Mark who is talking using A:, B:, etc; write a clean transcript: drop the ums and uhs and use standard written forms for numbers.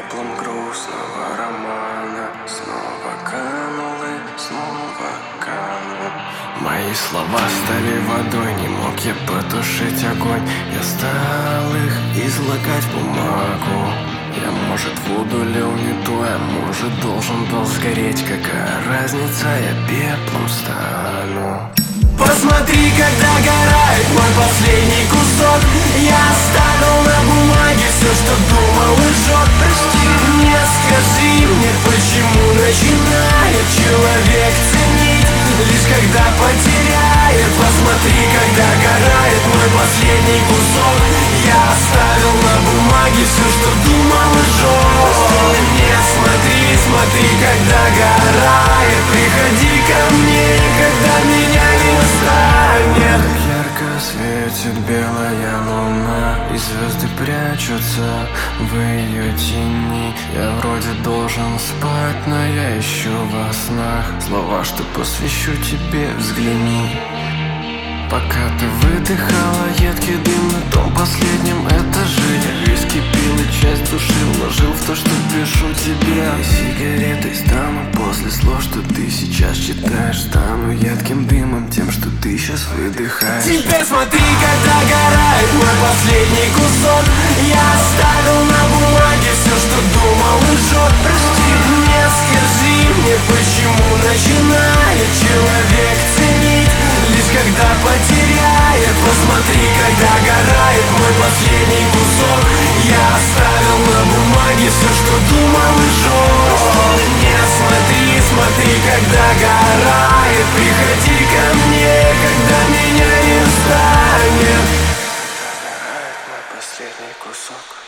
A: пеплом грустного романа. Снова канул и снова канул. Мои слова стали водой, не мог я потушить огонь. Я стал их излагать в бумагу. Я, может, воду лил не то, а может, должен был сгореть. Какая разница, я пеплом стану. Посмотри, как догорает мой последний кусок. Я оставил на бумаге все, что думал и жёг. Прости мне, скажи мне, почему начинает человек ценить лишь когда потеряет. Посмотри, как догорает мой последний кусок. Я оставил на бумаге все, что думал и жёг. Прости мне, смотри, смотри, как догорает. Приходи ко мне, когда меня не станет. Как ярко светит белая луна, и звезды прячутся в ее тени. Я вроде должен спать, но я ищу во снах слова, что посвящу тебе, взгляни. Пока ты выдыхала едкий дым на том последнем этаже, я виски пил и часть души вложил в то, что пишу тебе. И сигаретой стану после слов, что ты сейчас читаешь. Стану едким дымом, тем, что ты сейчас выдыхаешь. Теперь смотри, как догорает мой последний кусок. Я оставил на бумаге все, что думал и жёг. Прости мне, скажи мне, почему начинает человек ценить лишь когда потеряет. Посмотри, как догорает мой последний кусок. Я оставил на бумаге все, что думал и жёг. Не смотри, смотри, как догорает. Приходи ко мне, когда меня не станет. Догорает мой последний кусок.